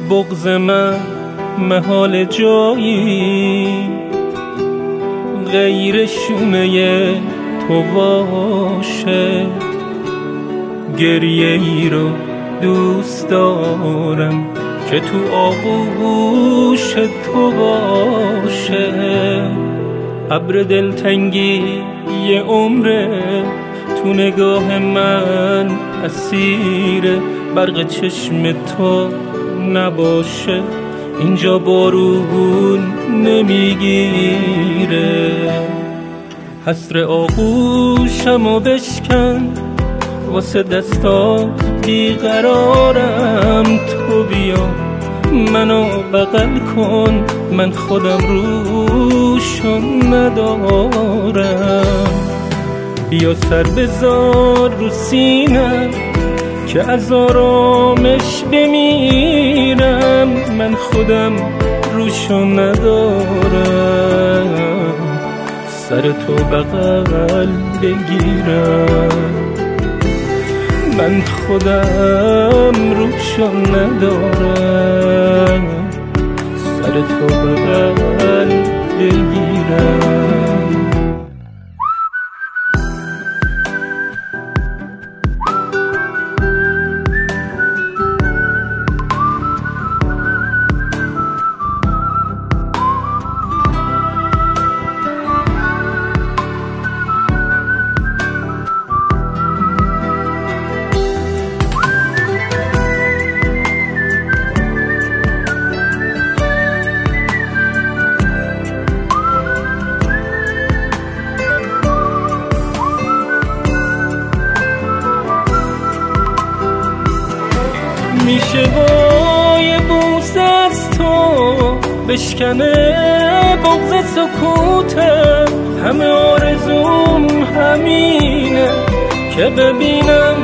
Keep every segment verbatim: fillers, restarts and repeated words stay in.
بغض من محال جایی غیر شونه تو باشه. گریه ای رو دوست دارم که تو آغوش تو باشه. ابر دلتنگی یه عمره تو نگاه من اسیر برق چشم تو نباشه. اینجا بارون نمیگیره. حسر آغوشمو بشکن واسه دستات بیقرارم. تو بیا منو بغل کن من خودم روشو ندارم. بیا سر بذار رو سینم که از آرامش بمیرم. من خودم روشو ندارم سر تو بغل بگیرم. من خودم روشو ندارم سر تو بغل بگیرم. میشه با یه بوس از تو بشکنه بغض سکوتم. همه آرزوم همینه که ببینم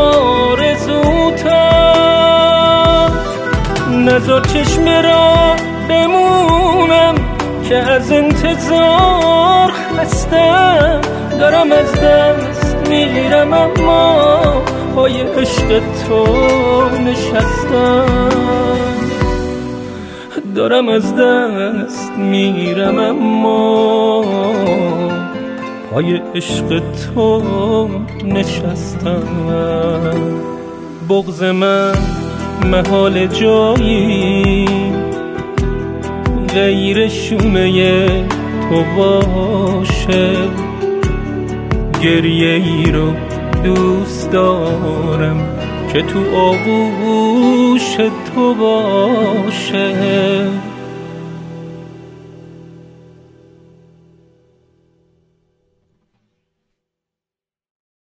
آرزوتم. نذار چشم را بمونم که از انتظار خستم. دارم از دست میگیرم اما پای عشق تو نشستم. دارم از دست میرم اما پای عشق تو نشستم. بغض من محال جایی غیر شونه تو باشه. گریه ای رو دوست دارم که تو آغوش تو باشه.